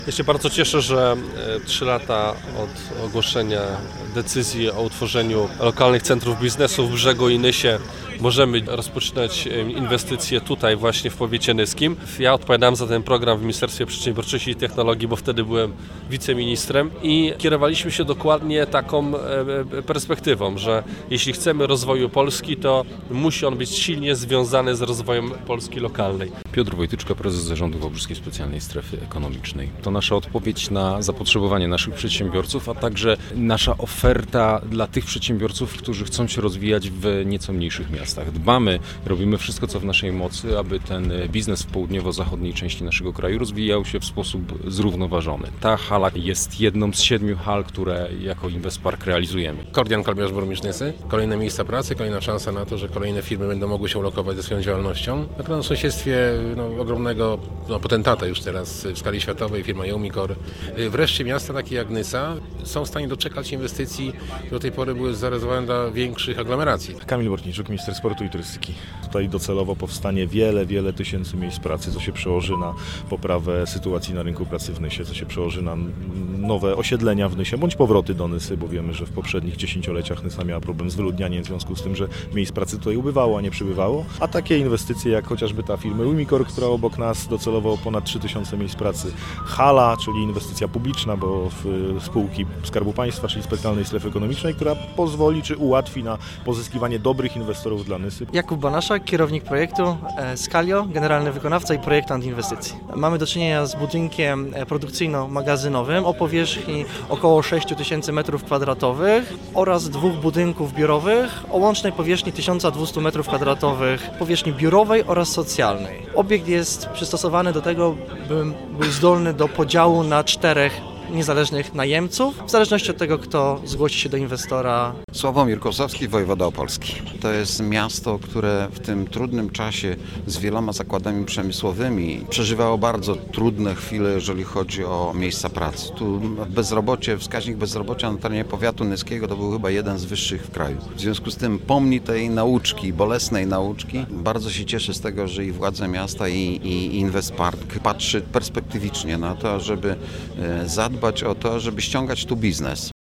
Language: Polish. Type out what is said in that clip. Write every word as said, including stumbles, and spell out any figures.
Ja się bardzo cieszę, że trzy lata od ogłoszenia decyzji o utworzeniu lokalnych centrów biznesu w Brzegu i Nysie możemy rozpoczynać inwestycje tutaj właśnie w powiecie nyskim. Ja odpowiadałem za ten program w Ministerstwie Przedsiębiorczości i Technologii, bo wtedy byłem wiceministrem i kierowaliśmy się dokładnie taką perspektywą, że jeśli chcemy rozwoju Polski, to musi on być silnie związany z rozwojem Polski lokalnej. Piotr Wojtyczka, prezes zarządu Wałbrzyskiej Specjalnej Strefy Ekonomicznej. To nasza odpowiedź na zapotrzebowanie naszych przedsiębiorców, a także nasza oferta dla tych przedsiębiorców, którzy chcą się rozwijać w nieco mniejszych miastach. Dbamy, robimy wszystko, co w naszej mocy, aby ten biznes w południowo-zachodniej części naszego kraju rozwijał się w sposób zrównoważony. Ta hala jest jedną z siedmiu hal, które jako Inwestpark realizujemy. Kordian Kalbiarz, burmistrz Nysy. Kolejne miejsca pracy, kolejna szansa na to, że kolejne firmy będą mogły się ulokować ze swoją działalnością. Na sąsiedztwie no, ogromnego no, potentata już teraz w skali światowej, firma Eumicor. Wreszcie miasta takie jak Nysa są w stanie doczekać inwestycji, które do tej pory były zarezerwowane dla większych aglomeracji. Kamil Bortniczuk, minister sportu i turystyki. Tutaj docelowo powstanie wiele, wiele tysięcy miejsc pracy, co się przełoży na poprawę sytuacji na rynku pracy w Nysie, co się przełoży na nowe osiedlenia w Nysie, bądź powroty do Nysy, bo wiemy, że w poprzednich dziesięcioleciach Nysa miała problem z wyludnianiem w związku z tym, że miejsc pracy tutaj ubywało, a nie przybywało. A takie inwestycje jak chociażby ta firma Eumicor, która obok nas docelowo ponad trzy tysiące miejsc pracy. Hala, czyli inwestycja publiczna, bo w spółki Skarbu Państwa, czyli Specjalnej Strefy Ekonomicznej, która pozwoli czy ułatwi na pozyskiwanie dobrych inwestorów dla Nysy. Jakub Banaszak, kierownik projektu Scalio, generalny wykonawca i projektant inwestycji. Mamy do czynienia z budynkiem produkcyjno-magazynowym o powierzchni około sześć tysięcy metrów kwadratowych oraz dwóch budynków biurowych o łącznej powierzchni tysiąc dwieście metrów kwadratowych, powierzchni biurowej oraz socjalnej. Obiekt jest przystosowany do tego, by był zdolny do podziału na czterech niezależnych najemców, w zależności od tego, kto zgłosi się do inwestora. Sławomir Kosowski, wojewoda opolski. To jest miasto, które w tym trudnym czasie z wieloma zakładami przemysłowymi przeżywało bardzo trudne chwile, jeżeli chodzi o miejsca pracy. Tu bezrobocie, wskaźnik bezrobocia na terenie powiatu nyskiego to był chyba jeden z wyższych w kraju. W związku z tym pomni tej nauczki, bolesnej nauczki, bardzo się cieszę z tego, że i władze miasta i, i Inwestpark patrzy perspektywicznie na to, żeby zadbać o to, żeby ściągać tu biznes.